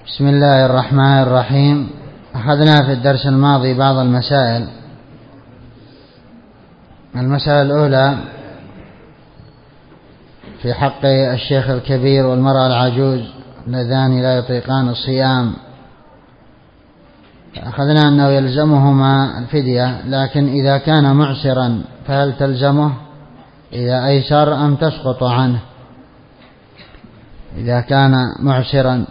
بسم الله الرحمن الرحيم. أخذنا في الدرس الماضي بعض المسائل. المسألة الأولى في حق الشيخ الكبير والمرأة العجوز اللذان لا يطيقان الصيام. أخذنا أنه يلزمهما الفدية، لكن إذا كان معسرا فهل تلزمه إذا أيسر أم تسقط عنه؟ إذا كان معسرا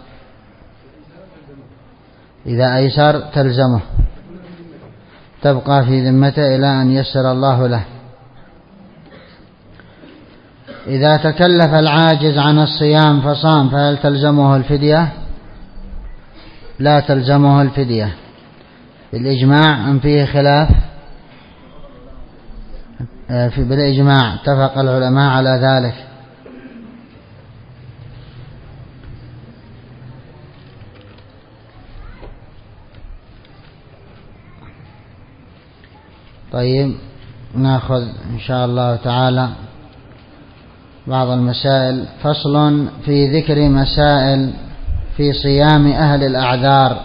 إذا أيسر تلزمه، تبقى في ذمته إلى أن يسر الله له. إذا تكلف العاجز عن الصيام فصام فهل تلزمه الفدية؟ لا تلزمه الفدية بالإجماع أم فيه خلاف؟ بالإجماع اتفق العلماء على ذلك. طيب، نأخذ إن شاء الله تعالى بعض المسائل. فصل في ذكر مسائل في صيام أهل الأعذار.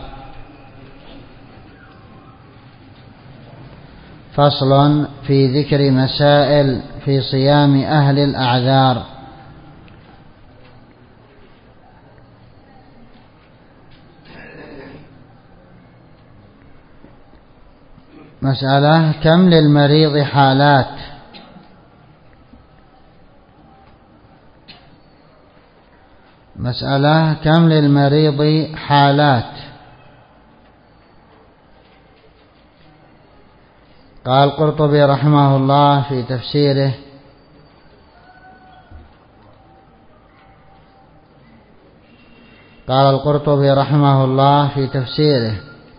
فصل في ذكر مسائل في صيام أهل الأعذار. مسألة: كم للمريض حالات؟ مسألة: كم للمريض حالات؟ قال القرطبي رحمه الله في تفسيره: قال القرطبي رحمه الله في تفسيره: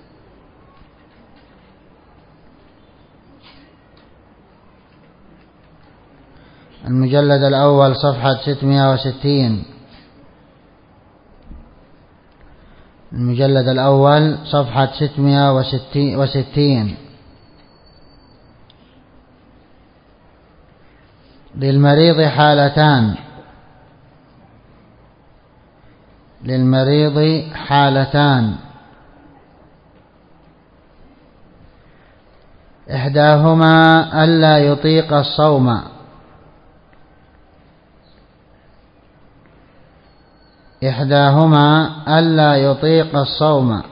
المجلد الأول صفحة 660. المجلد الأول صفحة 660. للمريض حالتان. للمريض حالتان: إحداهما ألا يطيق الصوم. إحداهما ألا يطيق الصوم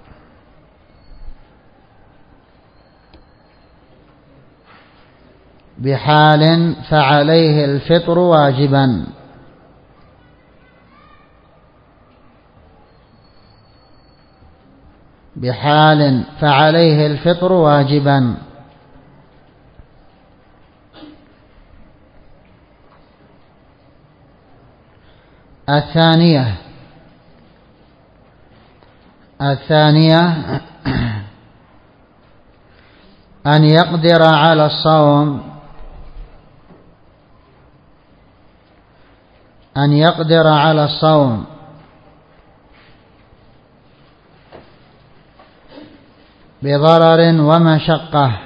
بحال فعليه الفطر واجبا. بحال فعليه الفطر واجبا. الثانية أن يقدر على الصوم. أن يقدر على الصوم بضرر ومشقة.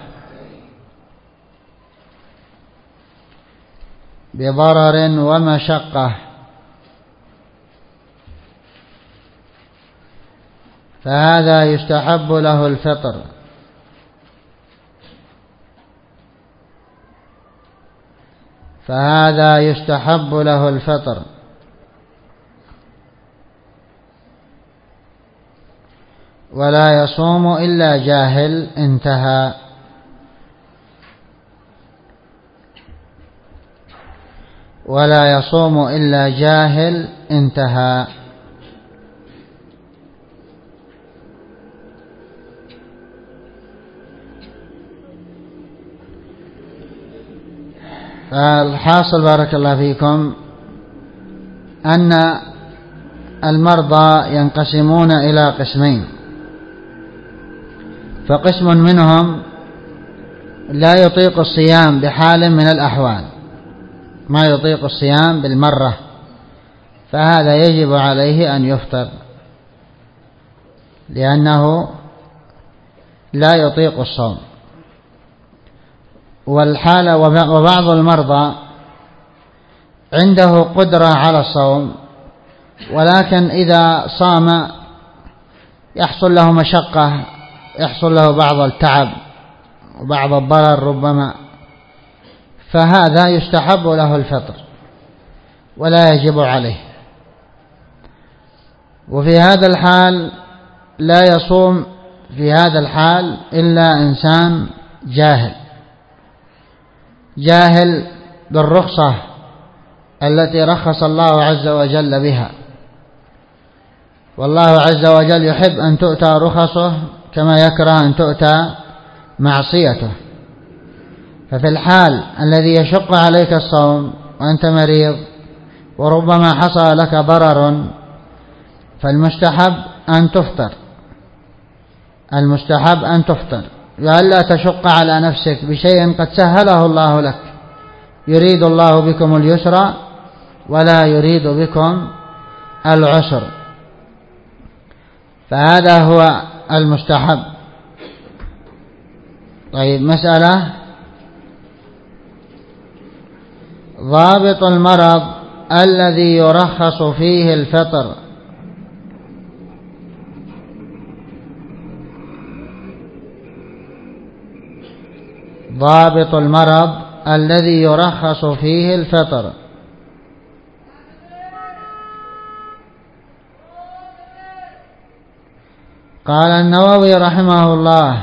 بضرر ومشقة، فهذا يستحب له الفطر. فهذا يستحب له الفطر. ولا يصوم إلا جاهل. انتهى. ولا يصوم إلا جاهل. انتهى. فالحاصل بارك الله فيكم أن المرضى ينقسمون إلى قسمين. فقسم منهم لا يطيق الصيام بحال من الأحوال، ما يطيق الصيام بالمرة، فهذا يجب عليه أن يفطر لأنه لا يطيق الصوم. والحالة وبعض المرضى عنده قدرة على الصوم، ولكن إذا صام يحصل له مشقة، يحصل له بعض التعب وبعض الضرر ربما، فهذا يستحب له الفطر ولا يجب عليه. وفي هذا الحال لا يصوم في هذا الحال إلا إنسان جاهل بالرخصة التي رخص الله عز وجل بها، والله عز وجل يحب أن تؤتى رخصه كما يكره أن تؤتى معصيته. ففي الحال الذي يشق عليك الصوم وأنت مريض وربما حصل لك ضرر فالمستحب أن تفطر، المستحب أن تفطر، وألا تشق على نفسك بشيء قد سهله الله لك. يريد الله بكم اليسر ولا يريد بكم العسر، فهذا هو المستحب. طيب، مسألة ضابط المرض الذي يرخص فيه الفطر. ضابط المرض الذي يرخص فيه الفطر. قال النووي رحمه الله: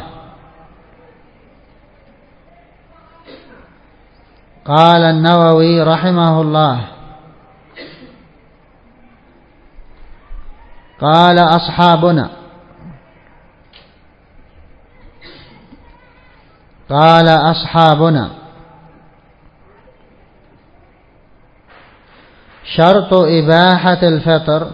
قال النووي رحمه الله: قال أصحابنا شرط إباحة الفطر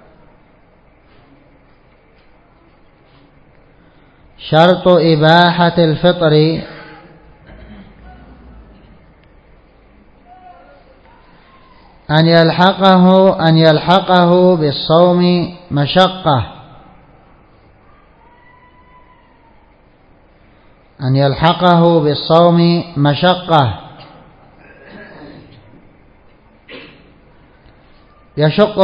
أن يلحقه بالصوم مشقة، يشق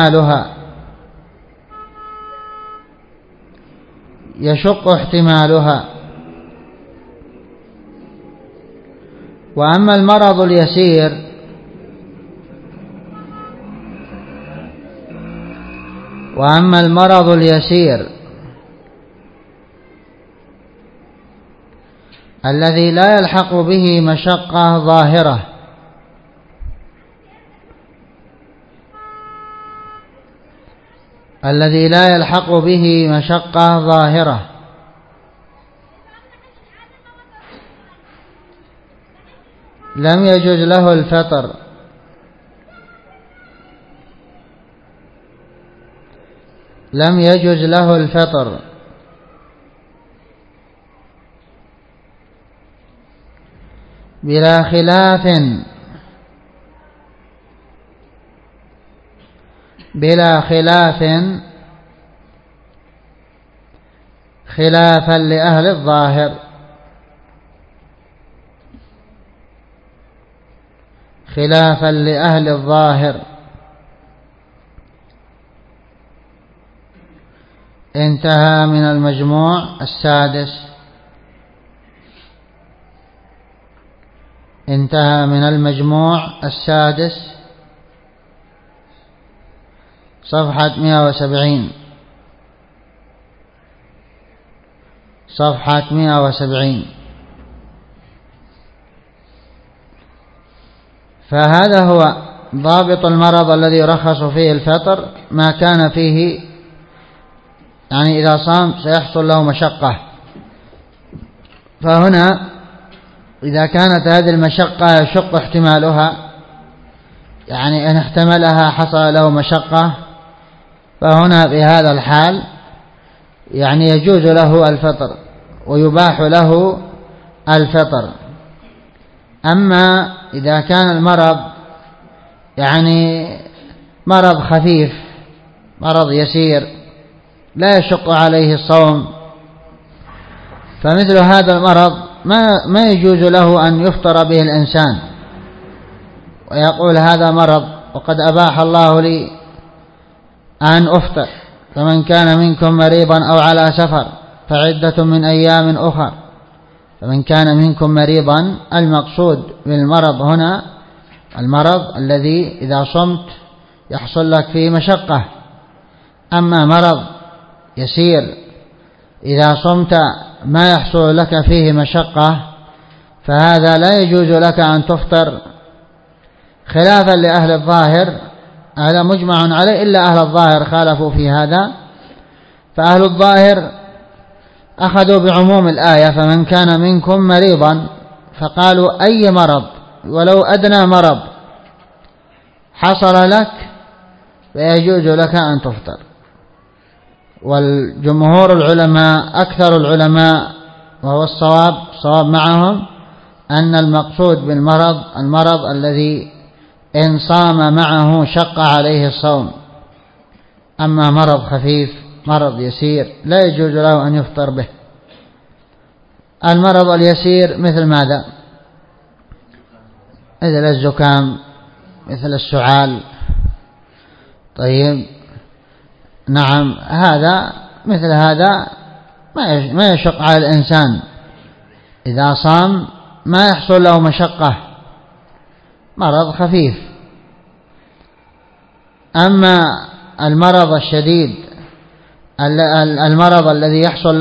احتمالها. وأما المرض اليسير الذي لا يلحق به مشقة ظاهرة، لم يجوز له الفطر بلا خلاف خلافا لأهل الظاهر. انتهى من المجموع السادس صفحة 170. فهذا هو ضابط المرض الذي يرخص فيه الفطر، ما كان فيه يعني إذا صام سيحصل له مشقة. فهنا إذا كانت هذه المشقة يشق احتمالها، يعني إن احتملها حصل له مشقة، فهنا في هذا الحال يعني يجوز له الفطر ويباح له الفطر. أما إذا كان المرض يعني مرض خفيف، مرض يسير لا يشق عليه الصوم، فمثل هذا المرض ما يجوز له أن يفطر به الإنسان ويقول هذا مرض وقد أباح الله لي أن أفطر، فمن كان منكم مريضا أو على سفر فعدة من أيام أخر. فمن كان منكم مريضا، المقصود بالمرض هنا المرض الذي إذا صمت يحصل لك فيه مشقة. أما مرض يسير إذا صمت ما يحصل لك فيه مشقة فهذا لا يجوز لك أن تفطر، خلافا لأهل الظاهر. هذا مجمع عليه إلا أهل الظاهر خالفوا في هذا. فأهل الظاهر أخذوا بعموم الآية فمن كان منكم مريضا، فقالوا أي مرض ولو أدنى مرض حصل لك فيجوز لك أن تفطر. والجمهور العلماء أكثر العلماء وهو الصواب معهم أن المقصود بالمرض المرض الذي إن صام معه شق عليه الصوم. أما مرض خفيف مرض يسير لا يجوز له أن يفطر به. المرض اليسير مثل ماذا؟ مثل الزكام، مثل السعال. طيب نعم، هذا مثل هذا ما يشق على الإنسان إذا صام، ما يحصل له مشقة، مرض خفيف. أما المرض الشديد المرض الذي يحصل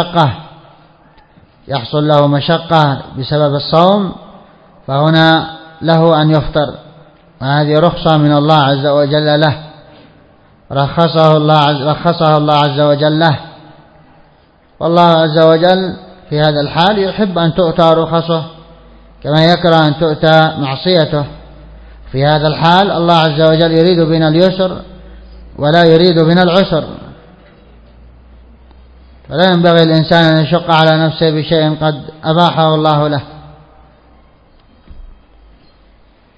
له مشقة بسبب الصوم فهنا له أن يفطر، وهذه رخصة من الله عز وجل له، رخصه الله عز وجل له. والله عز وجل في هذا الحال يحب أن تؤتى رخصه كما يكره أن تؤتى معصيته. في هذا الحال الله عز وجل يريد بنا اليسر ولا يريد بنا العسر، فلا ينبغي الإنسان أن يشق على نفسه بشيء قد أباحه الله له.